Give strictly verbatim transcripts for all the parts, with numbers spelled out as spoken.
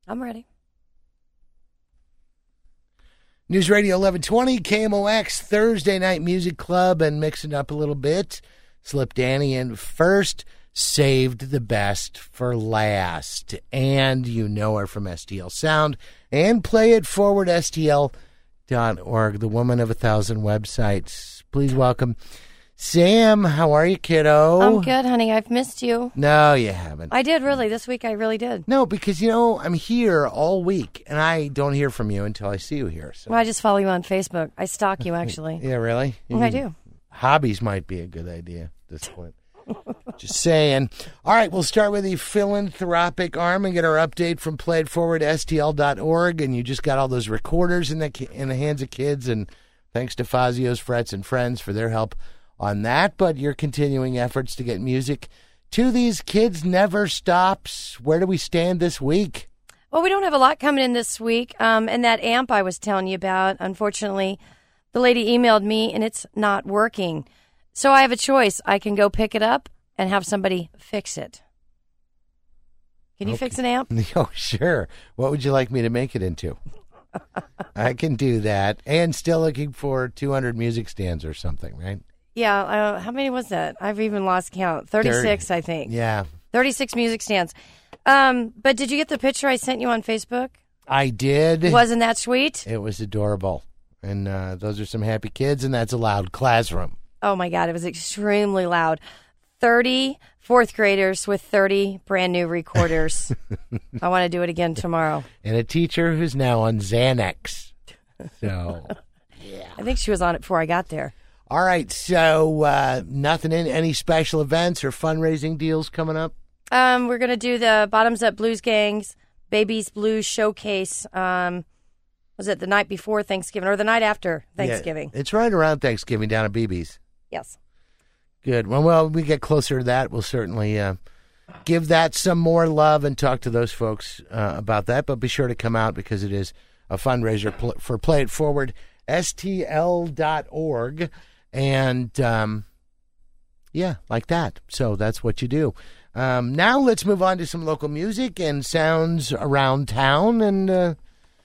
I'm ready. News Radio eleven twenty, K M O X, Thursday Night Music Club, and mixing up a little bit. Slip Danny in first, saved the best for last. And you know her from S T L Sound and Play It Forward, S T L dot org, the woman of a thousand websites. Please welcome Sam. How are you, kiddo? I'm good, honey. I've missed you. No, you haven't. I did, really. This week, I really did. No, because, you know, I'm here all week, and I don't hear from you until I see you here. So. Well, I just follow you on Facebook. I stalk you, actually. Yeah, really? I do. Hobbies might be a good idea at this point. Just saying. All right, we'll start with the philanthropic arm and get our update from Play It Forward, S T L dot org, and you just got all those recorders in the in the hands of kids, and thanks to Fazio's Frets and Friends for their help on that, but your continuing efforts to get music to these kids never stops. Where do we stand this week? Well, we don't have a lot coming in this week, um, and that amp I was telling you about, unfortunately, the lady emailed me, and it's not working. So I have a choice. I can go pick it up and have somebody fix it. Can you okay. fix an amp? Oh, sure. What would you like me to make it into? I can do that. And still looking for two hundred music stands or something, right? Yeah. Uh, how many was that? I've even lost count. thirty-six, thirty I think. Yeah. thirty-six music stands. Um, but did you get the picture I sent you on Facebook? I did. Wasn't that sweet? It was adorable. And uh, those are some happy kids, and that's a loud classroom. Oh, my God. It was extremely loud. thirty fourth graders with thirty brand new recorders. I want to do it again tomorrow. And a teacher who's now on Xanax. So, yeah. I think she was on it before I got there. All right. So, uh, nothing in any special events or fundraising deals coming up? Um, we're going to do the Bottoms Up Blues Gangs Babies Blues Showcase. Um, was it the night before Thanksgiving or the night after Thanksgiving? Yeah, it's right around Thanksgiving down at B B's. Yes. Good. Well, well, we get closer to that. We'll certainly uh, give that some more love and talk to those folks uh, about that. But be sure to come out because it is a fundraiser pl- for Play It Forward, S T L dot org. And, um, yeah, like that. So that's what you do. Um, now let's move on to some local music and sounds around town. And uh,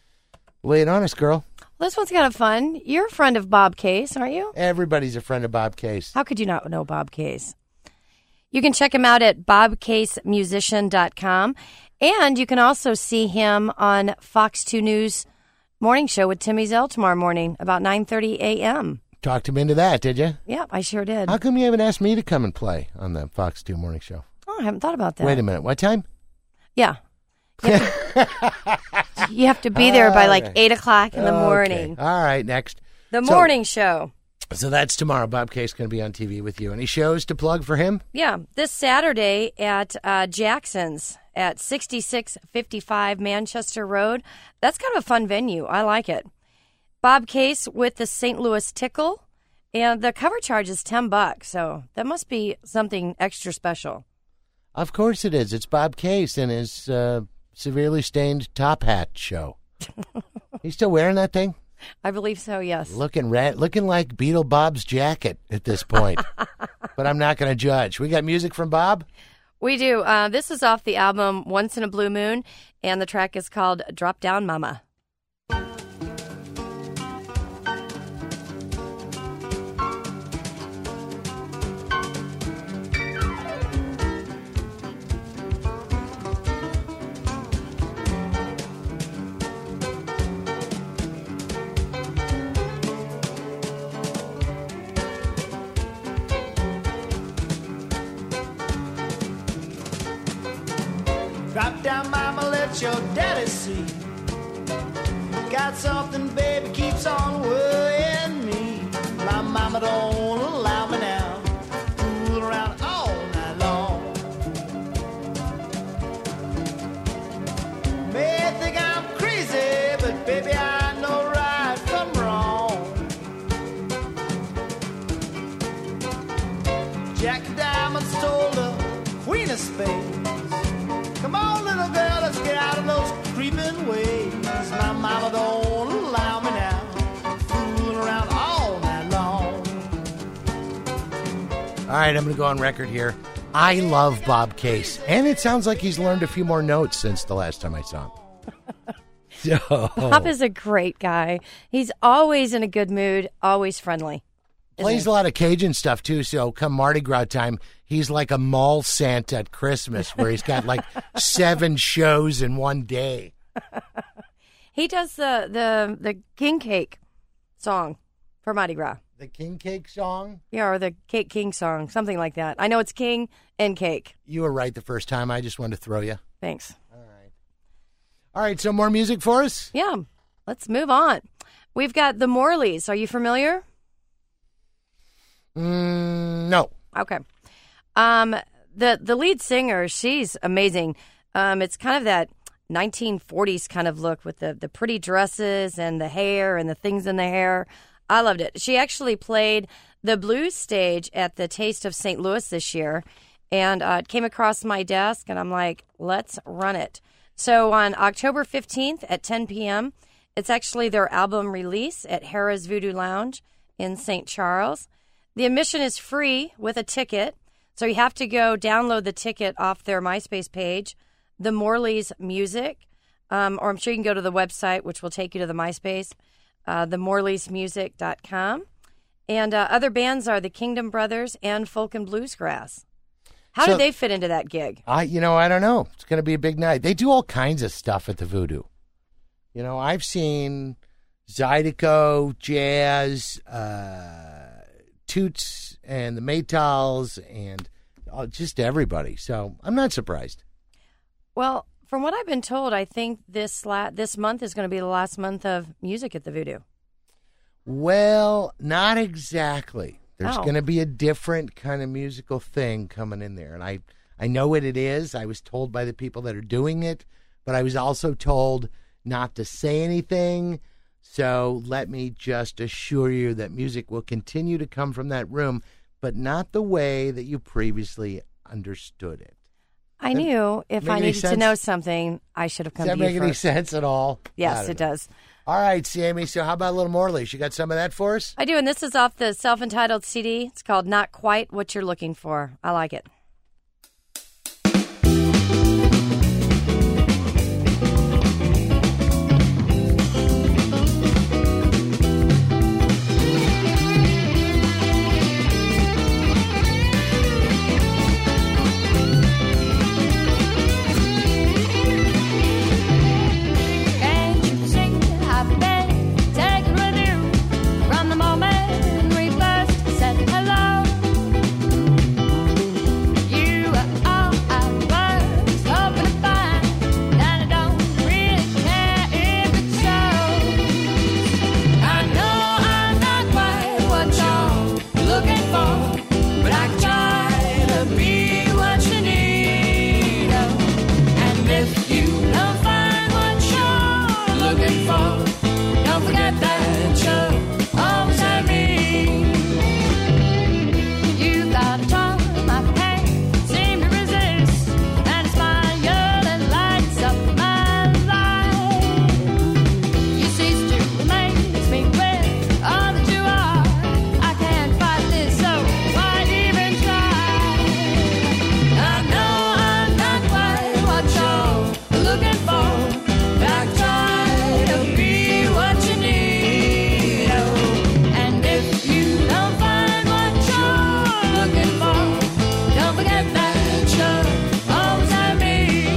lay it on us, girl. This one's kind of fun. You're a friend of Bob Case, aren't you? Everybody's a friend of Bob Case. How could you not know Bob Case? You can check him out at bob case musician dot com. And you can also see him on Fox two News Morning Show with Timmy Zell tomorrow morning, about nine thirty a.m. Talked him into that, did you? Yeah, I sure did. How come you haven't asked me to come and play on the Fox two Morning Show? Oh, I haven't thought about that. Wait a minute. What time? Yeah. You have to, you have to be there by like right. eight o'clock in the morning. Okay. All right, next. The so, morning show. So that's tomorrow. Bob Case going to be on T V with you. Any shows to plug for him? Yeah, this Saturday at uh, Jackson's at sixty-six fifty-five Manchester Road. That's kind of a fun venue. I like it. Bob Case with the Saint Louis Tickle. And the cover charge is ten bucks, so that must be something extra special. Of course it is. It's Bob Case and his uh, severely stained top hat show. He's still wearing that thing? I believe so, yes. Looking red, looking like Beetle Bob's jacket at this point. But I'm not going to judge. We got music from Bob? We do. Uh, this is off the album Once in a Blue Moon, and the track is called Drop Down Mama. Drop down, mama, let your daddy see. Got something, baby, keeps on worrying me. My mama don't allow me now. Fool around all night long. May think I'm crazy, but baby, I know right from wrong. Jack Diamond stole the Queen of Spades. Come on, little girl, let's get out of those creeping ways. My mama don't allow me now, fooling around all night long. All right, I'm going to go on record here. I love Bob Case, and it sounds like he's learned a few more notes since the last time I saw him. So, Bob is a great guy. He's always in a good mood, always friendly. plays a lot of Cajun stuff, too. So come Mardi Gras time, he's like a mall Santa at Christmas where he's got like seven shows in one day. He does the, the, the King Cake song for Mardi Gras. The King Cake song? Yeah, or the Cake King song, something like that. I know it's King and Cake. You were right the first time. I just wanted to throw you. Thanks. All right. All right, so more music for us? Yeah, let's move on. We've got the Morleys. Are you familiar? Mm, no. Okay. Um, the the lead singer, she's amazing. Um, it's kind of that nineteen forties kind of look with the, the pretty dresses and the hair and the things in the hair. I loved it. She actually played the blues stage at the Taste of Saint Louis this year, and uh, it came across my desk, and I'm like, let's run it. So on October fifteenth at ten p.m., it's actually their album release at Harrah's Voodoo Lounge in Saint Charles. The admission is free with a ticket, so you have to go download the ticket off their MySpace page, The Morleys Music, um, or I'm sure you can go to the website, which will take you to the MySpace, uh, the morleys music dot com. And uh, other bands are the Kingdom Brothers and Folk and Bluesgrass. How So- do they fit into that gig? I, you know, I don't know. It's going to be a big night. They do all kinds of stuff at the Voodoo. You know, I've seen Zydeco, Jazz, uh, Toots, and the Maytals, and uh, just everybody. So I'm not surprised. Well, from what I've been told, I think this la- this month is going to be the last month of music at the Voodoo. Well, not exactly. There's Oh. going to be a different kind of musical thing coming in there. And I, I know what it is. I was told by the people that are doing it, but I was also told not to say anything. So let me just assure you that music will continue to come from that room, but not the way that you previously understood it. I knew if make I any needed to sense? know something, I should have come Does that to you make any first. sense at all? I Yes, don't it know. does. All right, Sammy. So how about a little Morley? You got some of that for us? I do, and this is off the self-entitled C D. It's called Not Quite What You're Looking For. I like it. Can't you see I've been taken with you from the moment we first said hello? You are all I was hoping to find, and I don't really care if it shows. I know I'm not quite what you're looking for, but I can try to be what you need. Oh, and if you don't find what you're looking for, don't forget that you're always at me. You got a charm I can't seem to resist, and a smile that lights up my life. You cease to amaze me with all that you are. I can't fight this, so why even try? I know I'm not quite what you're looking for, but I try to be what you need. Oh, and if you don't find what you're looking for, don't forget that you're always at me.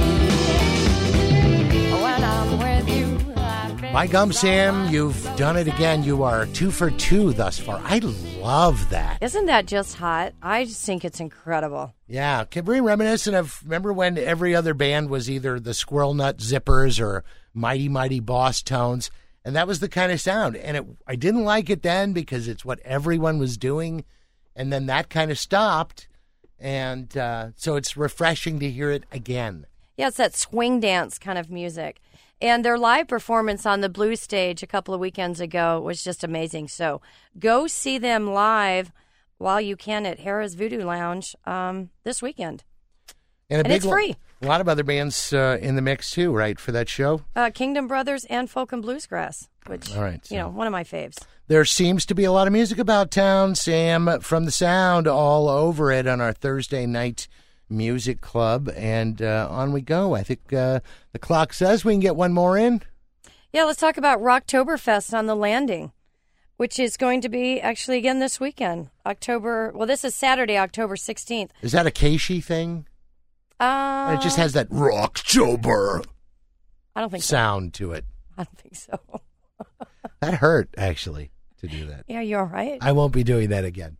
When I'm with you, I've been My gum, Sam, so you've done it again. You are two for two thus far. I love that. Isn't that just hot? I just think it's incredible. Yeah, can we reminiscent of, remember when every other band was either the Squirrel Nut Zippers or Mighty Mighty Boss Tones, and that was the kind of sound. And it, I didn't like it then because it's what everyone was doing, and then that kind of stopped, and uh, so it's refreshing to hear it again. Yeah, it's that swing dance kind of music. And their live performance on the Blue Stage a couple of weekends ago was just amazing. So go see them live while you can at Harrah's Voodoo Lounge um, this weekend. And, a And big it's lo- free. A lot of other bands uh, in the mix too, right, for that show? Uh, Kingdom Brothers and Folk and Bluesgrass, which, All right, you so- know, one of my faves. There seems to be a lot of music about town, Sam, from the sound all over it on our Thursday night music club. And uh, on we go. I think uh, the clock says we can get one more in. Yeah, let's talk about Rocktoberfest on the Landing, which is going to be actually again this weekend. October, well, this is Saturday, October sixteenth. Is that a Keishi thing? Uh, It just has that Rocktober I don't think so. sound to it. I don't think so. That hurt, actually, to do that. Yeah, you're all right. I won't be doing that again.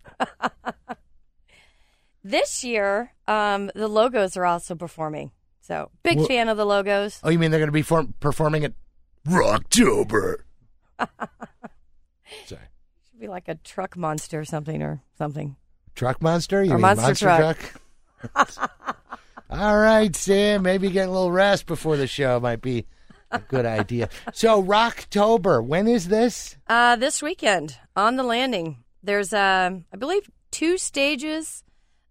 This year, um, the Logos are also performing. So, big Wha- fan of the Logos. Oh, you mean they're going to be form- performing at Rocktober? Sorry. Should be like a truck monster or something or something. Truck Monster? You Or mean Monster Monster Truck. Truck? All right, Sam. Maybe getting a little rest before the show might be a good idea. So, Rocktober, when is this? Uh, this weekend on the Landing, there's, um, I believe, two stages.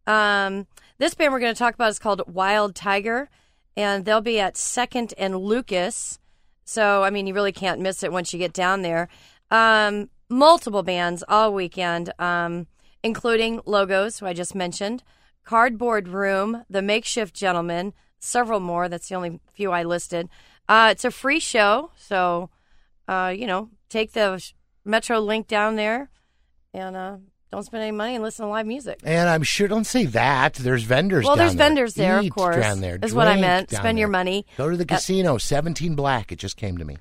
Um, this band we're going to talk about is called Wild Tiger, and they'll be at Second and Lucas. So, I mean, you really can't miss it once you get down there. Um, multiple bands all weekend, um, including Logos, who I just mentioned, Cardboard Room, The Makeshift Gentleman, several more. That's the only few I listed. Uh, it's a free show, so, uh, you know, take the Metro link down there and uh, don't spend any money and listen to live music. And I'm sure, don't say that. There's vendors Well, down there's there. vendors there, of Eat course. down there. Is what I Drink meant. down Spend your there. money. Go to the Uh, casino, seventeen Black. It just came to me.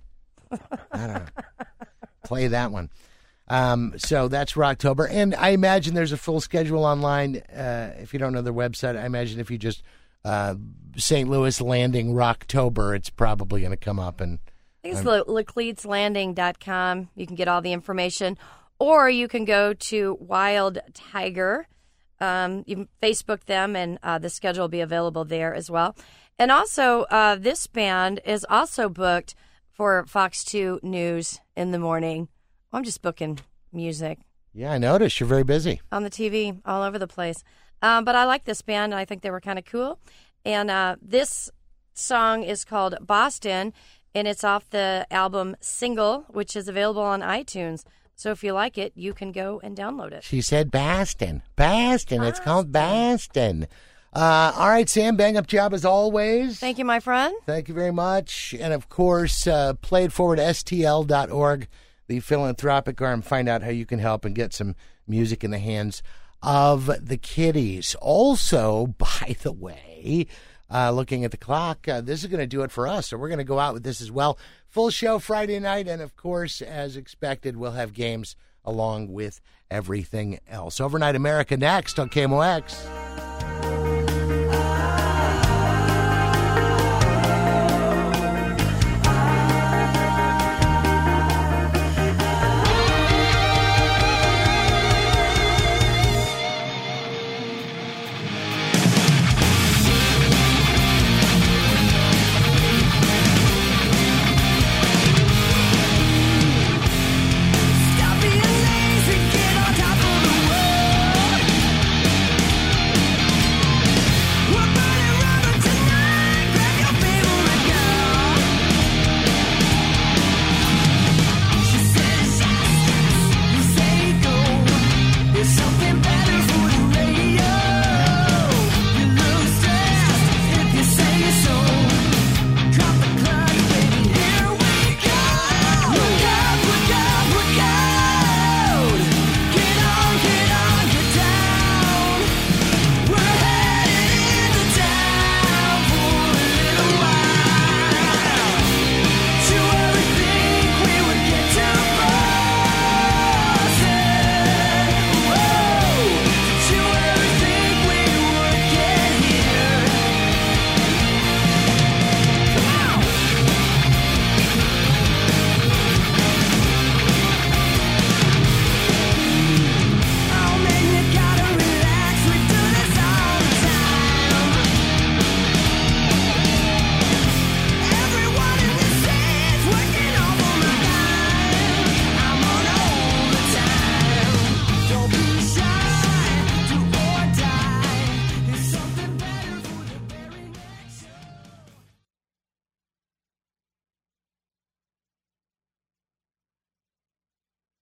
I don't know. Play that one. Um, so that's Rocktober. And I imagine there's a full schedule online. Uh, if you don't know their website, I imagine if you just uh, Saint Louis Landing Rocktober, it's probably going to come up. And I think it's le- lecleats landing dot com. You can get all the information. Or you can go to Wild Tiger. Um, you can Facebook them, and uh, the schedule will be available there as well. And also, uh, this band is also booked for Fox two News in the morning. I'm just booking music yeah, I noticed you're very busy. on the T V all over the place. Um, but I like this band. I think they were kind of cool. And uh, this song is called Boston, and it's off the album Single, which is available on iTunes. So if you like it, you can go and download it. She said Baston. Baston. It's called Baston. Uh, all right, Sam, bang up job as always. Thank you, my friend. Thank you very much. And of course, uh, play it forward S T L dot org, the philanthropic arm. Find out how you can help and get some music in the hands of the kiddies. Also, by the way, uh, looking at the clock, uh, this is going to do it for us. So we're going to go out with this as well. Full show Friday night. And of course, as expected, we'll have games along with everything else. Overnight America next on K M O X.